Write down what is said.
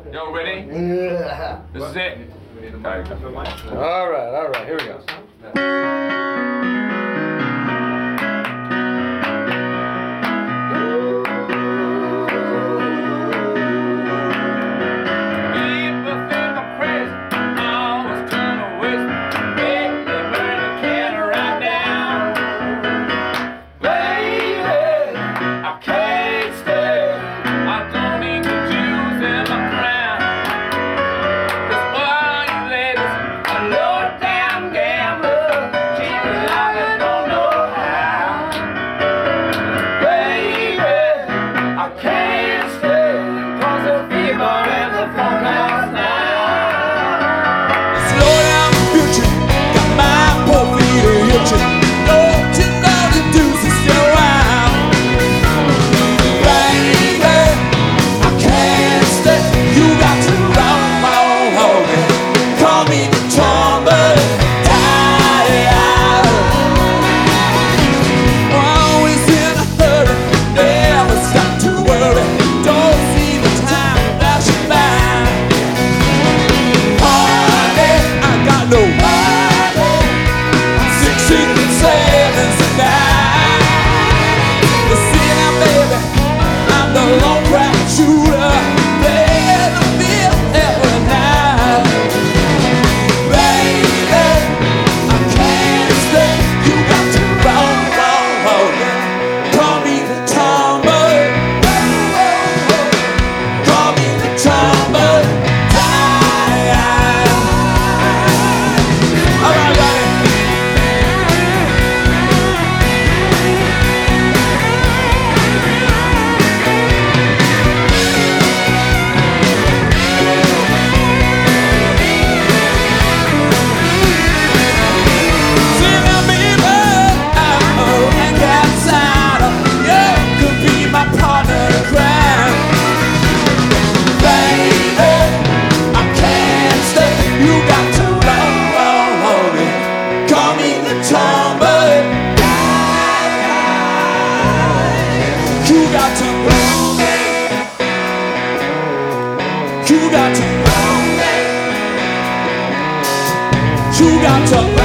Yo, ready? This is it. All right, here we go. People think I'm crazy. I always turn to whiskey. Make me burn the candle right now. Baby, I can't stay. I don't need the jewels in my crown. 'Cause all you ladies are low down gamblers. Keep me like I don't know how. Baby, I can't stay. 'Cause the fever in the farmhouse now. Slow down the future, got my poor feet itching. Don't you know the deuce is still out? Baby, I can't stay. You got to run my own home. Call me the Tomboy, die out. Always in a hurry, never stop to worry. Don't see the time flashing by. Honey, I got no money. 16 and 7s and 9. You see now, baby, I'm the lone crack shooter. Playing the field every night. Baby, I can't stay. You got to run. Call me the Tomboy. Call me the Tomboy. All right, buddy. See now, baby, oh, and outside, you could be my partner in crime. Baby, I can't stay. You got to run. Call me the Tomboy. You got to run. You got to run. You got to run.